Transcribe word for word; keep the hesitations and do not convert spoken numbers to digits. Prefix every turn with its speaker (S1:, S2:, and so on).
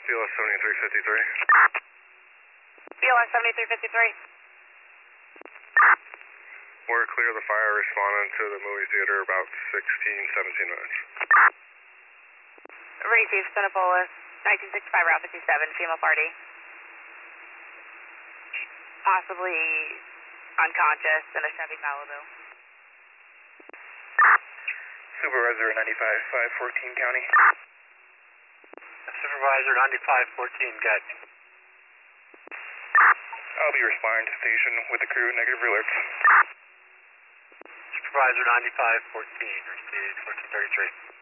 S1: B L S seventy-three fifty-three.
S2: B L S seventy-three fifty-three.
S1: We're clear of the fire, responding to the movie theater about sixteen, seventeen minutes.
S2: Received, Cinepolis, nineteen sixty-five Route fifty-seven, female party. Possibly unconscious in a Chevy Malibu.
S1: Supervisor ninety-five five fourteen County.
S3: Supervisor ninety-five fourteen, got you.
S1: I'll be responding to station with the crew, negative alerts.
S3: Supervisor ninety-five fourteen, received fourteen thirty-three.